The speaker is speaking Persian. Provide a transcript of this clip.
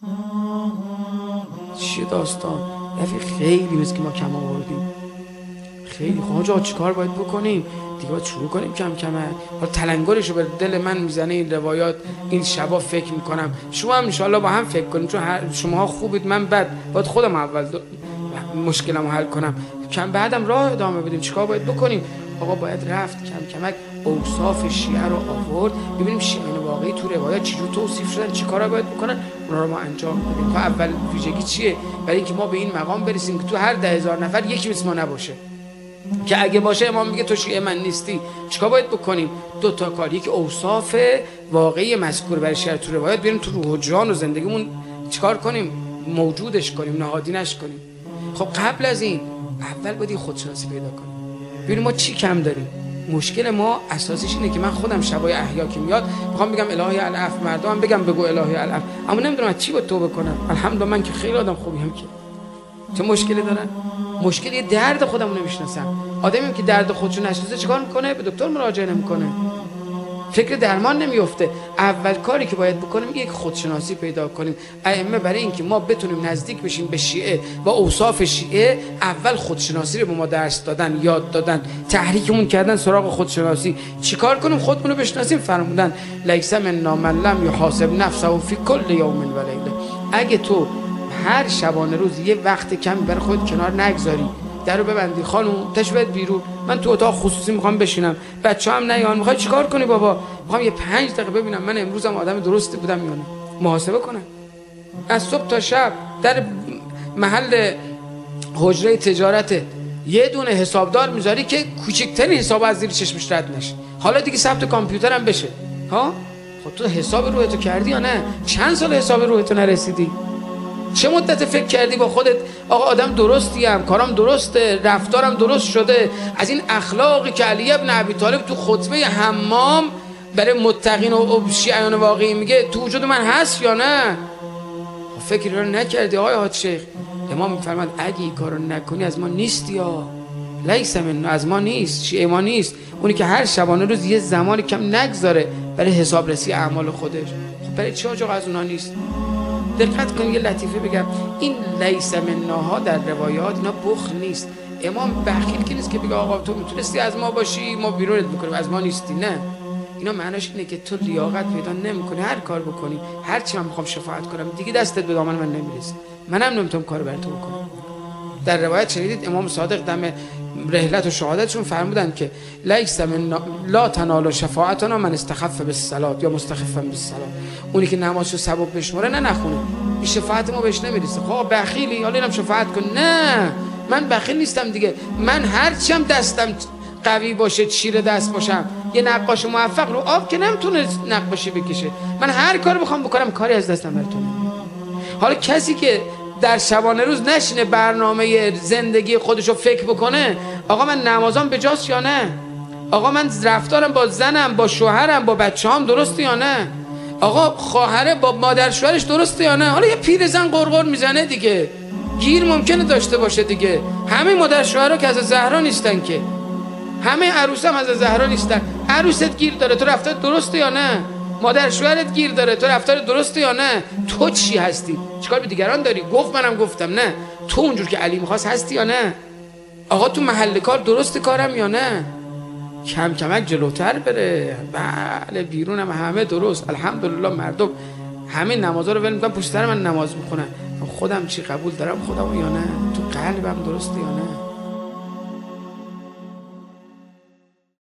چیه داستان؟ خیلی مثل که ما کم آوردیم، خیلی خواهجا چیکار باید بکنیم دیگه؟ باید شروع کنیم کم کم. حالا تلنگرش رو به دل من میزنه این روایات. این شبا فکر میکنم شما هم انشاءالله با هم فکر کنیم، چون شما خوبید من بد، باید خودم اول مشکلمو حل کنم، کم بعدم راه ادامه بدیم. چیکار باید بکنیم؟ آقا باید رفت کم کمک اوصاف شیعه رو آورد، ببینیم شیعه واقعی تو روایات چجور توصیف شدن، چی کارا باید بکنن، اونا رو ما انجام بدیم. تا اول ویژگی چیه؟ برای اینکه ما به این مقام برسیم که تو هر 10,000 نفر یکی مثل ما نباشه، که اگه باشه امام میگه تو شیعه من نیستی. چیکار باید بکنیم؟ 2 تا کار. یکی اوصاف واقعی مذکور برای شیعه تو روایات بریم تو روح و جان و زندگیمون چیکار کنیم؟ موجودش کنیم، نهادینش کنیم. خب قبل از این اول باید خودشناسی پیدا کنیم، ببینیم ما چی کم داریم. مشکل ما اساسیش اینه که من خودم شبای احیا که میاد میخوام بگم الهی العفو، مردم بگم بگو الهی العفو، اما نمیدونم از چی باید توبه کنم. الحمدلله من که خیلی آدم خوبیم، که چه مشکلی دارن؟ مشکل یه درد خودمون نمیشناسم. آدمی که درد خودشو نشناسه چیکار میکنه؟ به دکتر مراجعه نمیکنه، فکر درمان نمیفته. اول کاری که باید بکنیم یک خودشناسی پیدا کنیم. ائمه برای اینکه ما بتونیم نزدیک بشیم به شیعه و اوصاف شیعه، اول خودشناسی رو به ما درس دادن، یاد دادن، تحریکمون کردن سراغ خودشناسی. چیکار کنیم خودمون رو بشناسیم؟ فرمودن لیس منا من لم یحاسب نفسه فی کل یوم و لیله. اگه تو هر شبانه روز یه وقت کمی برای خودت کنار نگذاری، درو ببندی، خانم تشبیه بیرون، من تو اتاق خصوصی میخوام بشینم، بچه‌ام نیان، میخوای چیکار کنی بابا؟ میخوام یه 5 دقیقه ببینم من امروزم آدم درستی بودم یا نه، محاسبه کنم. از صبح تا شب در محل حجره تجارت یه دونه حسابدار میذاری که کوچکترین حساب از زیر چشمش رد نشه. حالا دیگه ثبت کامپیوتر هم بشه ها. خب تو حساب روحتو کردی یا نه؟ چند سال حساب روحتو نرسیدی؟ چه مدت فکر کردی با خودت آقا آدم درستیم، کارم درسته، رفتارم درست شده؟ از این اخلاقی که علی ابن ابی طالب تو خطبه حمام برای متقین و شیعیان واقعی میگه تو وجود من هست یا نه؟ فکر رو نکردی آقای حاج شیخ؟ امام میفرماد اگه این کارو نکنی از ما نیستی، یا لیس من، از ما نیست، شیعه ما نیست. اونی که هر شبانه روز یه زمانی کم نگذاره برای حسابرسی اعمال خودش، خب برای چه آجا از اونها نیست؟ دقت کن یه لطیفه بگم، این لیس مناها در روایات اینا بخل نیست. امام بخیل که نیست که بگه آقا تو میتونستی از ما باشی ما بیرونت میکنیم، از ما نیستی. نه، اینا معناش اینه که تو لیاقت پیدا نمیکنی هر کار بکنی، هر چی من میخوام شفاعت کنم دیگه دستت به دامن من نمیرسه، منم نمیتونم کار بر تو بکنم. در روایت شنیدید امام صادق دم رحلت و شهادتشون فرمودن که لیس من لا تنال شفاعتنا من استخف بالصلاه یا مستخفا بالصلاه. اونی که نمازشو سبب بشماره نه نخونه، این شفاعت ما بهش نمیرسه. خب بخیلی حالا اینم شفاعت کن. نه، من بخیل نیستم دیگه. من هر چیم دستم قوی باشه، چیره دست باشم، یه نقاش موفق رو آب که نمیتونه نقاشی بکشه، من هر کار بخوام بکنم کاری از دستم براتون. حالا کسی که در شبانه روز نشینه برنامه زندگی خودشو فکر بکنه، آقا من نمازام بجاست یا نه؟ آقا من رفتارم با زنم، با شوهرم، با بچه‌هام درسته یا نه؟ آقا خواهره با مادر شوهرش درسته یا نه؟ حالا یه پیرزن قرقر میزنه دیگه، گیر ممکنه داشته باشه دیگه. همه مادر شوهرها که از زهرا نیستن که، همه عروس هم از زهرا نیستن. عروست گیر داره، تو رفتار درسته یا نه؟ مادر شوهرت گیر داره، تو رفتار درسته یا نه؟ تو چی هستی؟ چیکار به دیگران داری؟ گفت منم گفتم نه. تو اونجور که علی میخواست هستی یا نه؟ آقا تو محل کار درست کارم یا نه؟ کم کمک جلوتر بره. بله بیرونم همه درست، الحمدلله مردم همه نمازا رو ول میکنن پشت سر من نماز میخونن. خودم چی قبول دارم خودمو یا نه؟ تو قلبم درسته یا نه؟